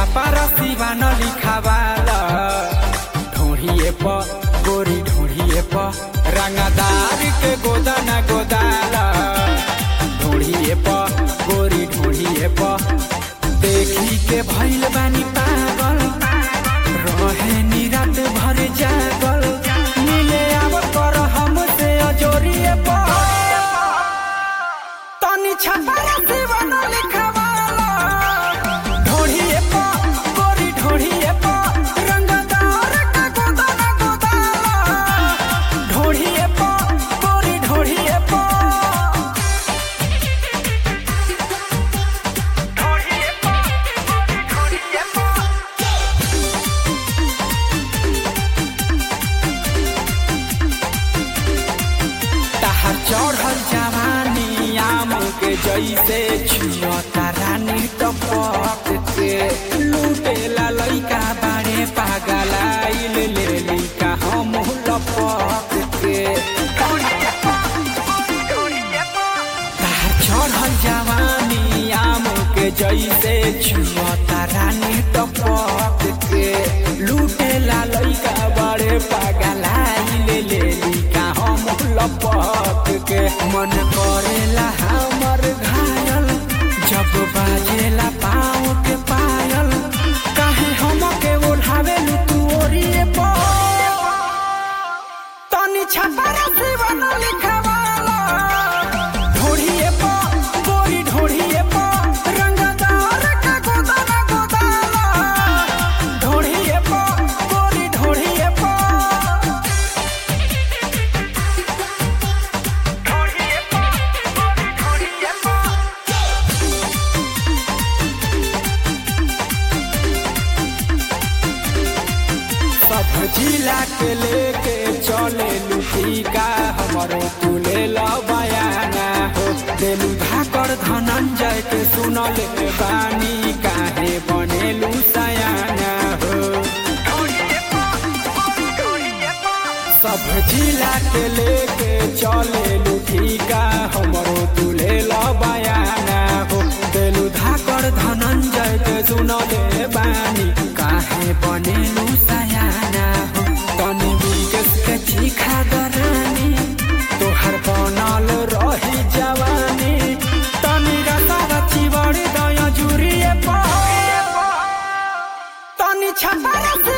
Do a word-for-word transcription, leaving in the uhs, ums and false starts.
छापा रसीवा न लिखावाला ढोढ़िए प गोरी ढोढ़िए प रंगदार के गोदाना गोदाला ढोढ़िए प गोरी ढोढ़िए प देखी के भइल बानी पागल रहे निरात भर जागल मिले आव कर हमसे अजोरिए प तनी छापा रसीवा न लिखावाला ढोढ़िए प गोरी ढोढ़िए प रंगदार के गोदाना गोदाला ढोढ़िए प गोरी ढोढ़िए प ढोढ़िए प गोरी ढोढ़िए प ताहा चढ़ल जवानी आम के जैसे छुअता रानी टपक के लूटेला लइका बारे पागलाइल लेली का हम लपक के ताहा चढ़ल जवानी आम के जैसे छुअता रानी टपक के लूटेला लइका बारे पागलाइल लेली का हम लपक के मन करेला हमर घायल जब बाजेला पाँव के पायल काहे हमके ओढ़ावे लू तू ओरिए प तनी छापा रसीवा न लिखावाला ढोढ़िए प गोरी ढोढ़िए प रंगदार के गोदाना गोदाला ढोढ़िए प गोरी ढोढ़िए प ढोढ़िए प गोरी ढोढ़िए प सब जिला के लेके चले लुटिका हमरो तुले बयाना हो देलू धाकर धनंजय के सुनले बानी काहे बनेलू सयाना हो सब जिला के लेके चले लुटिका हमरो तुले बयाना हो देलू धाकर धनंजय के सुनले बानी काहे बनेलू सयाना हो तनी बिगस के चीखा दरानी तोहर बनल रही जवानी तनी रसा चिवड़ी दया जुरिए प तनी छपा